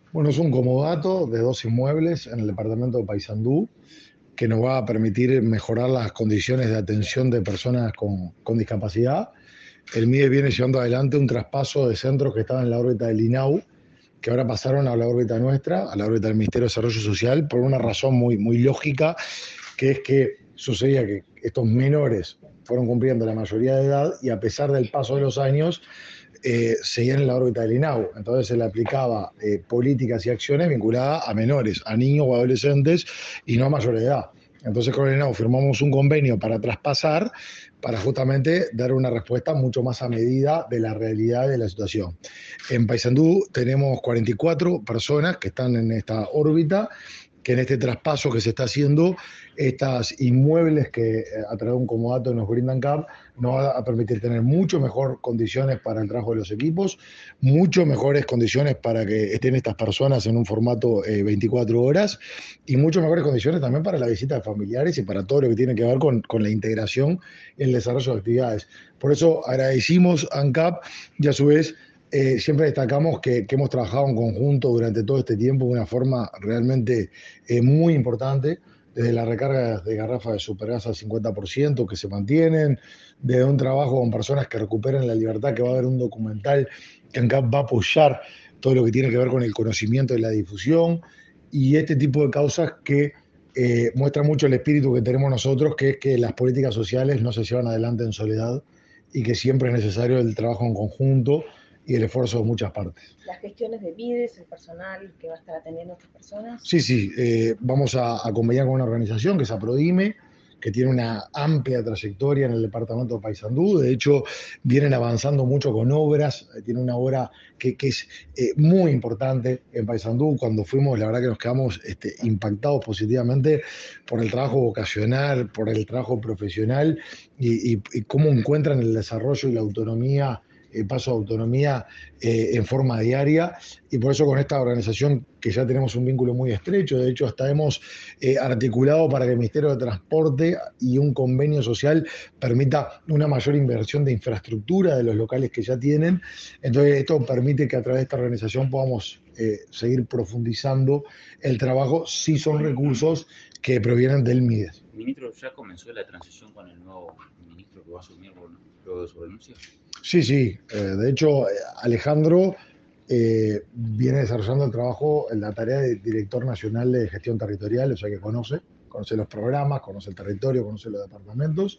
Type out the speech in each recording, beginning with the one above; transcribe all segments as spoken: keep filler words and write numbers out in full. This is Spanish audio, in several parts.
Bueno, es un comodato de dos inmuebles en el departamento de Paysandú que nos va a permitir mejorar las condiciones de atención de personas con, con discapacidad. El M I D E viene llevando adelante un traspaso de centros que estaban en la órbita del INAU, que ahora pasaron a la órbita nuestra, a la órbita del Ministerio de Desarrollo Social, por una razón muy, muy lógica, que es que sucedía que estos menores fueron cumpliendo la mayoría de edad y a pesar del paso de los años, eh, seguían en la órbita del INAU. Entonces se le aplicaba eh, políticas y acciones vinculadas a menores, a niños o adolescentes y no a mayor edad. Entonces con el INAU firmamos un convenio para traspasar, para justamente dar una respuesta mucho más a medida de la realidad de la situación. En Paysandú tenemos cuarenta y cuatro personas que están en esta órbita, que en este traspaso que se está haciendo, estas inmuebles que a través de un comodato nos brindan C A P, nos va a permitir tener mucho mejor condiciones para el trabajo de los equipos, mucho mejores condiciones para que estén estas personas en un formato eh, veinticuatro horas y mucho mejores condiciones también para la visita de familiares y para todo lo que tiene que ver con, con la integración y el desarrollo de actividades. Por eso agradecimos a ANCAP y a su vez eh, siempre destacamos que, que, hemos trabajado en conjunto durante todo este tiempo de una forma realmente eh, muy importante, desde la recarga de garrafas de supergas al cincuenta por ciento que se mantienen, desde un trabajo con personas que recuperen la libertad, que va a haber un documental que ANCAP va a apoyar todo lo que tiene que ver con el conocimiento y la difusión, y este tipo de causas que eh, muestra mucho el espíritu que tenemos nosotros, que es que las políticas sociales no se llevan adelante en soledad y que siempre es necesario el trabajo en conjunto y el esfuerzo de muchas partes. Las gestiones de M I D E S, el personal que va a estar atendiendo a estas personas. Sí, sí, eh, vamos a acompañar con una organización que es APRODIME, que tiene una amplia trayectoria en el departamento de Paysandú. De hecho, vienen avanzando mucho con obras. Tiene una obra que, que es eh, muy importante en Paysandú. Cuando fuimos, la verdad que nos quedamos este, impactados positivamente por el trabajo vocacional, por el trabajo profesional y, y, y cómo encuentran el desarrollo y la autonomía, el paso de autonomía eh, en forma diaria, y por eso con esta organización que ya tenemos un vínculo muy estrecho, de hecho hasta hemos eh, articulado para que el Ministerio de Transporte y un convenio social permita una mayor inversión de infraestructura de los locales que ya tienen. Entonces esto permite que a través de esta organización podamos eh, seguir profundizando el trabajo si son recursos que provienen del M I D E S. Ministro, ¿ya comenzó la transición con el nuevo ministro que va a asumir luego de su renuncia? Sí, sí. Eh, de hecho, Alejandro eh, viene desarrollando el trabajo, la tarea de director nacional de gestión territorial, o sea que conoce, conoce los programas, conoce el territorio, conoce los departamentos.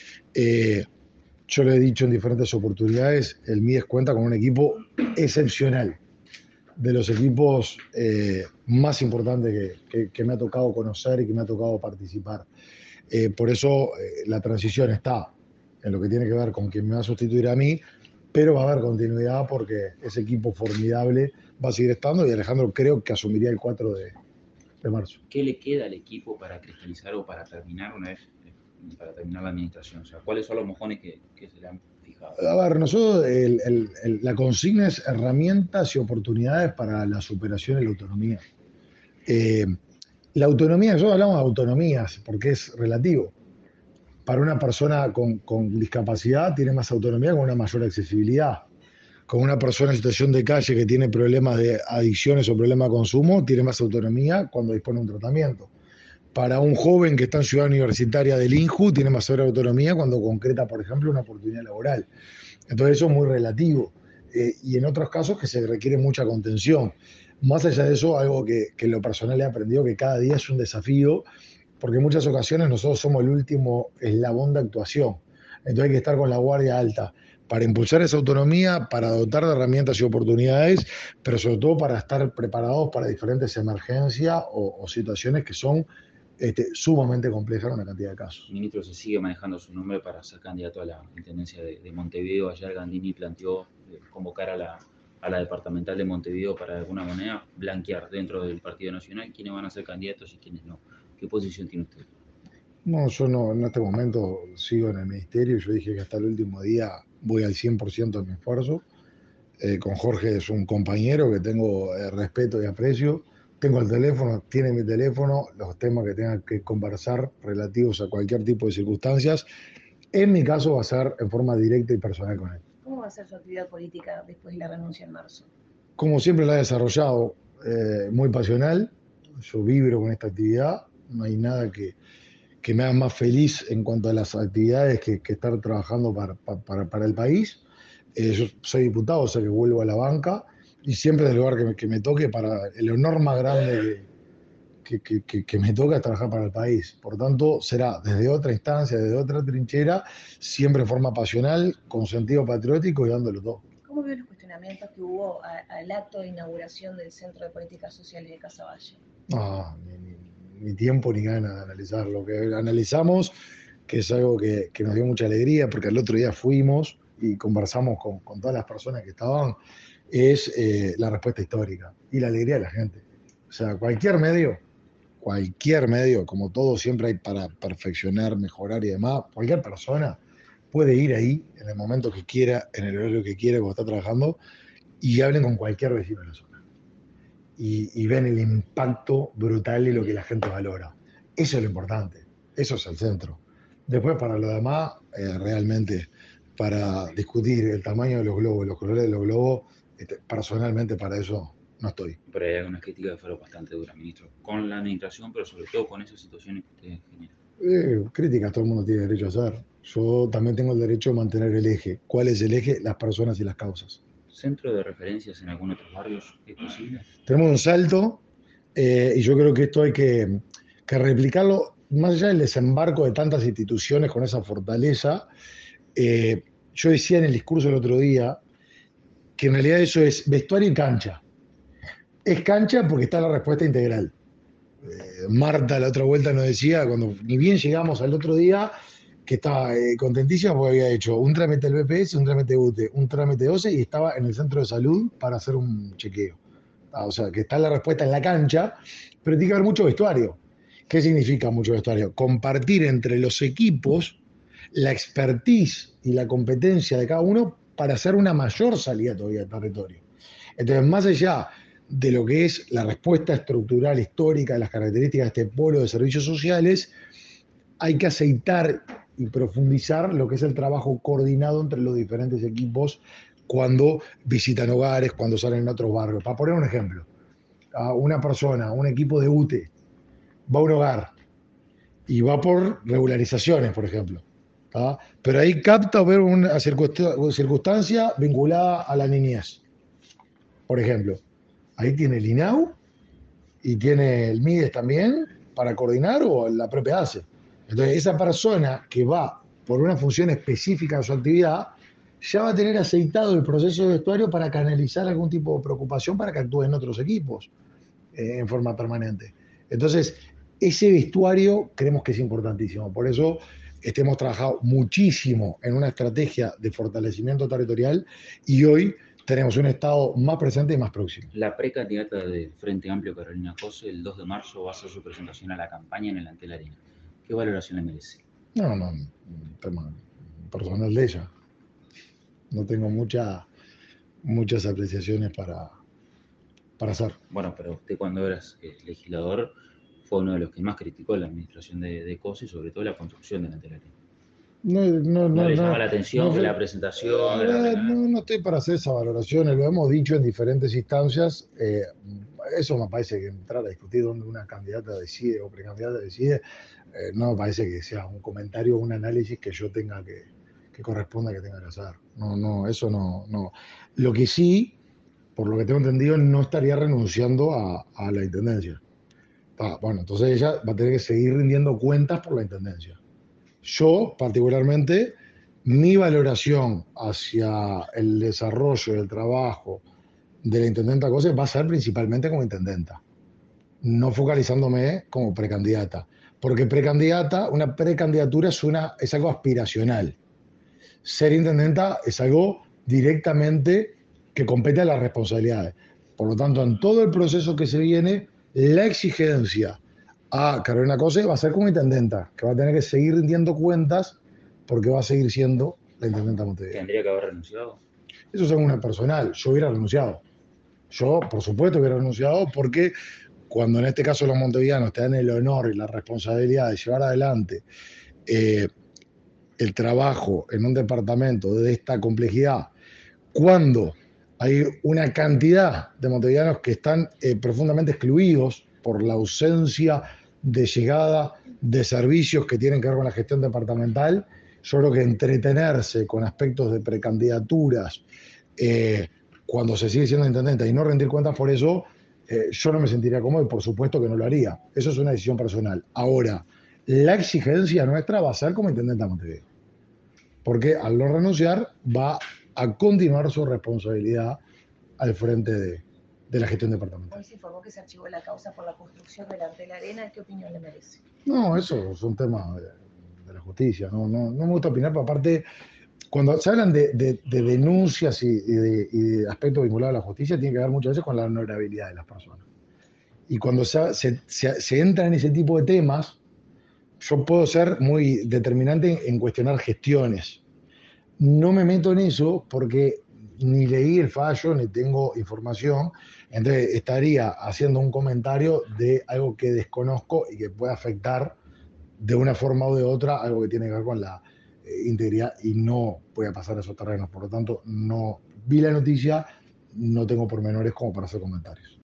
Eh, yo le he dicho en diferentes oportunidades, el M I D E S cuenta con un equipo excepcional, de los equipos eh, más importantes que, que, que me ha tocado conocer y que me ha tocado participar. Eh, por eso eh, la transición está en lo que tiene que ver con quien me va a sustituir a mí, pero va a haber continuidad porque ese equipo formidable va a seguir estando y Alejandro creo que asumiría el cuatro de, de marzo. ¿Qué le queda al equipo para cristalizar o para terminar una vez, para terminar la administración? O sea, ¿cuáles son los mojones que, que se le han fijado? A ver, nosotros el, el, el, la consigna es herramientas y oportunidades para la superación y la autonomía. Eh, la autonomía, nosotros hablamos de autonomías porque es relativo. Para una persona con, con discapacidad tiene más autonomía con una mayor accesibilidad. Con una persona en situación de calle que tiene problemas de adicciones o problemas de consumo, tiene más autonomía cuando dispone de un tratamiento. Para un joven que está en ciudad universitaria del INJU, tiene mayor autonomía cuando concreta, por ejemplo, una oportunidad laboral. Entonces eso es muy relativo. Eh, y en otros casos que se requiere mucha contención. Más allá de eso, algo que, que en lo personal he aprendido que cada día es un desafío, porque en muchas ocasiones nosotros somos el último eslabón de actuación. Entonces hay que estar con la guardia alta para impulsar esa autonomía, para dotar de herramientas y oportunidades, pero sobre todo para estar preparados para diferentes emergencias o, o situaciones que son este, sumamente complejas en una cantidad de casos. Ministro, se sigue manejando su nombre para ser candidato a la intendencia de, de Montevideo. Ayer Gandini planteó eh, convocar a la, a la departamental de Montevideo para de alguna manera blanquear dentro del Partido Nacional quiénes van a ser candidatos y quiénes no. ¿Qué posición tiene usted? No, yo no, en este momento sigo en el ministerio. Yo dije que hasta el último día voy al cien por ciento de mi esfuerzo. Eh, con Jorge es un compañero que tengo eh, respeto y aprecio. Tengo el teléfono, tiene mi teléfono, los temas que tenga que conversar relativos a cualquier tipo de circunstancias. En mi caso va a ser en forma directa y personal con él. ¿Cómo va a ser su actividad política después de la renuncia en marzo? Como siempre la he desarrollado, eh, muy pasional. Yo vibro con esta actividad. No hay nada que, que me haga más feliz en cuanto a las actividades que, que estar trabajando para, para, para el país. Eh, yo soy diputado, o sea que vuelvo a la banca y siempre del lugar que me, que me toque para el honor más grande que, que, que, que me toca es trabajar para el país. Por tanto, será desde otra instancia, desde otra trinchera, siempre de forma pasional, con sentido patriótico y dándolo todo. ¿Cómo veo los cuestionamientos que hubo a, al acto de inauguración del Centro de Políticas Sociales de Casaballe? Ah, ni, ni, ni tiempo ni ganas de analizar. Lo que analizamos, que es algo que, que nos dio mucha alegría, porque el otro día fuimos y conversamos con, con todas las personas que estaban, es eh, la respuesta histórica y la alegría de la gente. O sea, cualquier medio, cualquier medio, como todo siempre hay para perfeccionar, mejorar y demás, cualquier persona puede ir ahí en el momento que quiera, en el horario que quiera, cuando está trabajando, y hablen con cualquier vecino de la zona. Y, y ven el impacto brutal y lo que la gente valora. Eso es lo importante, eso es el centro. Después, para lo demás, eh, realmente, para discutir el tamaño de los globos, los colores de los globos, este, personalmente para eso no estoy. Pero hay algunas críticas que fueron bastante duras, ministro, con la administración, pero sobre todo con esas situaciones que ustedes generan. Eh, críticas todo el mundo tiene derecho a hacer. Yo también tengo el derecho de mantener el eje. ¿Cuál es el eje? Las personas y las causas. ¿Centro de referencias en algunos otros barrios es posible? Tenemos un salto eh, y yo creo que esto hay que, que replicarlo, más allá del desembarco de tantas instituciones con esa fortaleza. Eh, yo decía en el discurso el otro día que en realidad eso es vestuario y cancha. Es cancha porque está la respuesta integral. Eh, Marta la otra vuelta nos decía, cuando ni bien llegamos al otro día, que estaba eh, contentísima porque había hecho un trámite del B P S, un trámite de U T E, un trámite de O C E y estaba en el centro de salud para hacer un chequeo. Ah, o sea, que está la respuesta en la cancha, pero tiene que haber mucho vestuario. ¿Qué significa mucho vestuario? Compartir entre los equipos la expertise y la competencia de cada uno para hacer una mayor salida todavía del territorio. Entonces, más allá de lo que es la respuesta estructural histórica de las características de este polo de servicios sociales, hay que aceitar y profundizar lo que es el trabajo coordinado entre los diferentes equipos cuando visitan hogares, cuando salen a otros barrios. Para poner un ejemplo, a una persona, un equipo de U T E, va a un hogar y va por regularizaciones, por ejemplo. ¿tá? Pero ahí capta ver una circunstancia vinculada a la niñez. Por ejemplo, ahí tiene el I N A U y tiene el MIDES también para coordinar o la propia A C E. Entonces, esa persona que va por una función específica de su actividad, ya va a tener aceitado el proceso de vestuario para canalizar algún tipo de preocupación para que actúe en otros equipos eh, en forma permanente. Entonces, ese vestuario creemos que es importantísimo. Por eso este, hemos trabajado muchísimo en una estrategia de fortalecimiento territorial y hoy tenemos un Estado más presente y más próximo. La precandidata del Frente Amplio, Carolina Cose, el dos de marzo va a hacer su presentación a la campaña en el Antel Arena. ¿Qué valoración le merece? No, no, un tema personal de ella. No tengo mucha, muchas apreciaciones para, para hacer. Bueno, pero usted cuando era eh, legislador fue uno de los que más criticó la administración de, de Cose y sobre todo la construcción del Antel Arena. No, no, ¿No, no, le no, llama la atención no, que la presentación? de la- eh, no, no estoy para hacer esa valoración, lo hemos dicho en diferentes instancias. Eh, eso me parece que entrar a discutir donde una candidata decide o precandidata decide, eh, no me parece que sea un comentario o un análisis que yo tenga que, que corresponda que tenga que hacer. No, no, eso no, no. Lo que sí, por lo que tengo entendido, no estaría renunciando a, a la intendencia. Ah, bueno, entonces ella va a tener que seguir rindiendo cuentas por la intendencia. Yo, particularmente, mi valoración hacia el desarrollo y el trabajo de la intendenta Cose va a ser principalmente como intendenta, no focalizándome como precandidata. Porque precandidata, una precandidatura es, una, es algo aspiracional. Ser intendenta es algo directamente que compete a las responsabilidades. Por lo tanto, en todo el proceso que se viene, la exigencia a Carolina Cose va a ser como intendenta, que va a tener que seguir rindiendo cuentas porque va a seguir siendo la intendenta de Montevideo. ¿Tendría que haber renunciado? Eso es una personal. Yo hubiera renunciado. Yo, por supuesto, hubiera renunciado porque cuando en este caso los montevideanos te dan el honor y la responsabilidad de llevar adelante eh, el trabajo en un departamento de esta complejidad, cuando Hay una cantidad de montevideanos que están eh, profundamente excluidos por la ausencia de llegada de servicios que tienen que ver con la gestión departamental. Yo creo que entretenerse con aspectos de precandidaturas eh, cuando se sigue siendo intendente y no rendir cuentas por eso, eh, yo no me sentiría cómodo y por supuesto que no lo haría. Eso es una decisión personal. Ahora, la exigencia nuestra va a ser como intendente de Montevideo, porque al no renunciar va a continuar su responsabilidad al frente de, de la gestión departamental. Hoy se informó que se archivó la causa por la construcción del Arte de la Arena. ¿Qué opinión le merece? No, eso es un tema de, de la justicia. No, no, no me gusta opinar, pero aparte, cuando se hablan de, de, de denuncias y, y, de, y, de, aspectos vinculados a la justicia, tiene que ver muchas veces con la honorabilidad de las personas. Y cuando se, se, se, se entra en ese tipo de temas, yo puedo ser muy determinante en cuestionar gestiones. No me meto en eso porque ni leí el fallo, ni tengo información, entonces estaría haciendo un comentario de algo que desconozco y que puede afectar de una forma o de otra algo que tiene que ver con la eh, integridad y no voy a pasar a esos terrenos. Por lo tanto, no vi la noticia, no tengo pormenores como para hacer comentarios.